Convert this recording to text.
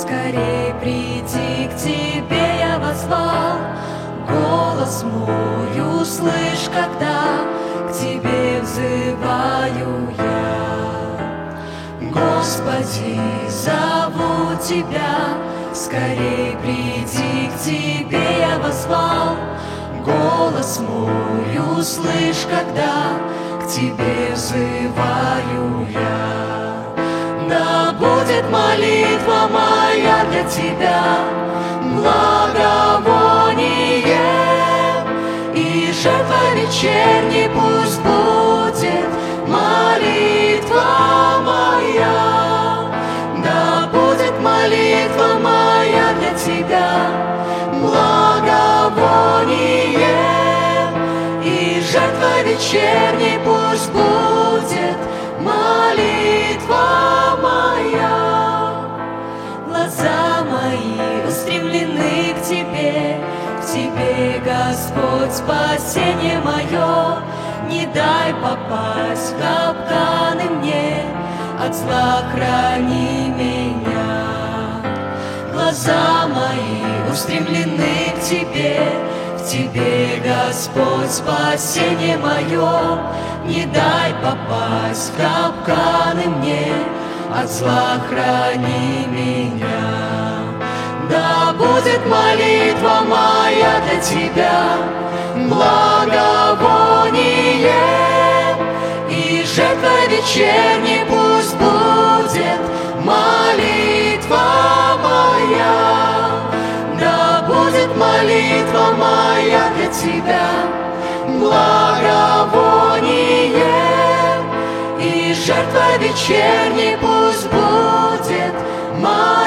Скорей приди, к тебе я воззвал. Голос мой услышь, когда к тебе взываю я. Господи, зову тебя, скорей приди, к тебе я воззвал. Голос мой услышь, когда к тебе взываю я. Да будет молитва моя для тебя благовоние, и жертва вечерней пусть будет молитва моя. Да будет молитва моя для тебя благовоние, и жертва вечерней пусть будет молитва моя. Глаза мои устремлены к тебе, Господь, спасение мое. Не дай попасть в капканы мне, от зла храни меня. Глаза мои устремлены к тебе, Господь, спасение мое. Не дай попасть в капканы мне, от зла храни меня. Да будет молитва моя для тебя благовоние, и жертва вечерней пусть будет молитва моя. Да будет молитва моя для тебя благовоние, и жертва вечерней пусть будет молитва